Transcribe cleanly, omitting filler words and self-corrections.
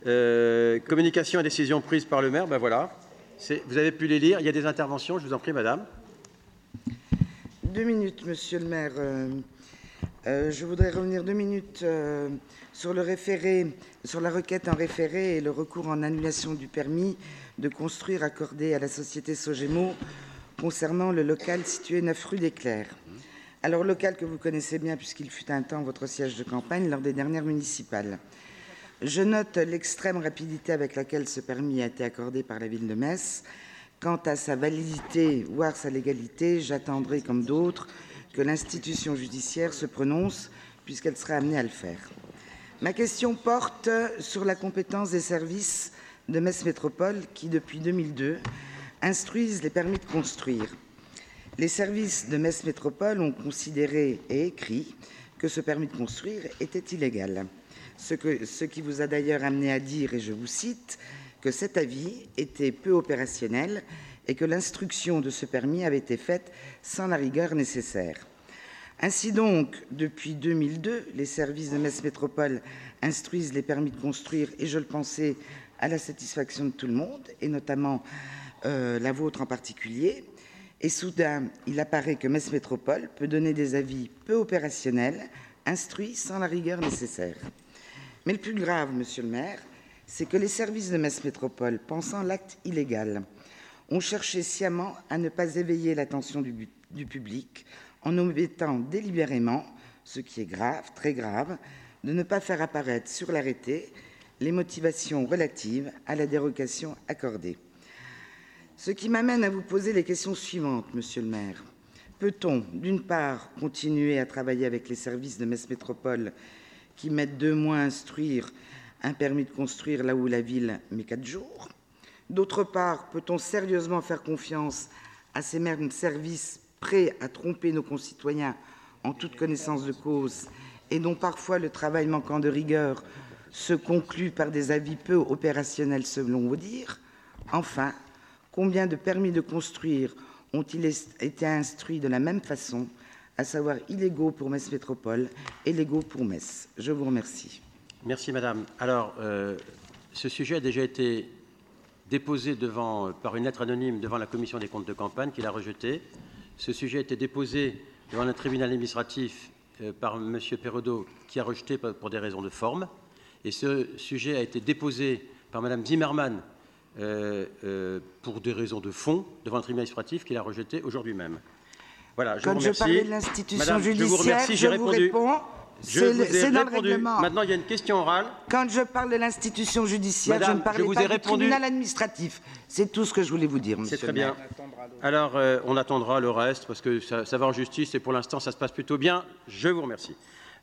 Communication et décisions prises par le maire, ben voilà. Vous avez pu les lire. Il y a des interventions. Je vous en prie, madame. 2 minutes, monsieur le maire. Je voudrais revenir 2 minutes sur le référé, sur la requête en référé et le recours en annulation du permis de construire accordé à la société Sogemo concernant le local situé 9 rue des Clercs. Alors, local que vous connaissez bien puisqu'il fut un temps votre siège de campagne lors des dernières municipales. Je note l'extrême rapidité avec laquelle ce permis a été accordé par la ville de Metz. Quant à sa validité, voire sa légalité, j'attendrai, comme d'autres, que l'institution judiciaire se prononce, puisqu'elle sera amenée à le faire. Ma question porte sur la compétence des services de Metz Métropole qui, depuis 2002, instruisent les permis de construire. Les services de Metz Métropole ont considéré et écrit que ce permis de construire était illégal. Ce qui vous a d'ailleurs amené à dire, et je vous cite, que cet avis était peu opérationnel et que l'instruction de ce permis avait été faite sans la rigueur nécessaire. Ainsi donc, depuis 2002, les services de Metz Métropole instruisent les permis de construire, et je le pensais, à la satisfaction de tout le monde, et notamment la vôtre en particulier. Et soudain, il apparaît que Metz Métropole peut donner des avis peu opérationnels, instruits sans la rigueur nécessaire. Mais le plus grave, monsieur le maire, c'est que les services de Metz Métropole, pensant l'acte illégal, ont cherché sciemment à ne pas éveiller l'attention du public en omettant délibérément, ce qui est grave, très grave, de ne pas faire apparaître sur l'arrêté les motivations relatives à la dérogation accordée. Ce qui m'amène à vous poser les questions suivantes, monsieur le maire. Peut-on, d'une part, continuer à travailler avec les services de Metz Métropole qui mettent 2 mois à instruire un permis de construire là où la ville met 4 jours. D'autre part, peut-on sérieusement faire confiance à ces mêmes services prêts à tromper nos concitoyens en toute connaissance de cause et dont parfois le travail manquant de rigueur se conclut par des avis peu opérationnels selon vos dires? Enfin, combien de permis de construire ont-ils été instruits de la même façon, à savoir illégaux pour Metz Métropole et légaux pour Metz? Je vous remercie. Merci, madame. Alors, ce sujet a déjà été déposé par une lettre anonyme devant la commission des comptes de campagne qui l'a rejeté. Ce sujet a été déposé devant un tribunal administratif par M. Perrodeau qui a rejeté pour des raisons de forme. Et ce sujet a été déposé par Mme Zimmermann pour des raisons de fond devant le tribunal administratif qui l'a rejeté aujourd'hui même. Voilà, je vous remercie. Quand je parlais de l'institution judiciaire, je vous remercie, j'ai répondu. Réponds. C'est dans le règlement. Maintenant, il y a une question orale. Quand je parle de l'institution judiciaire, madame, je ne parlais pas du tribunal administratif. C'est tout ce que je voulais vous dire, monsieur. C'est très bien. Alors, on attendra le reste parce que ça va en justice et pour l'instant, ça se passe plutôt bien. Je vous remercie.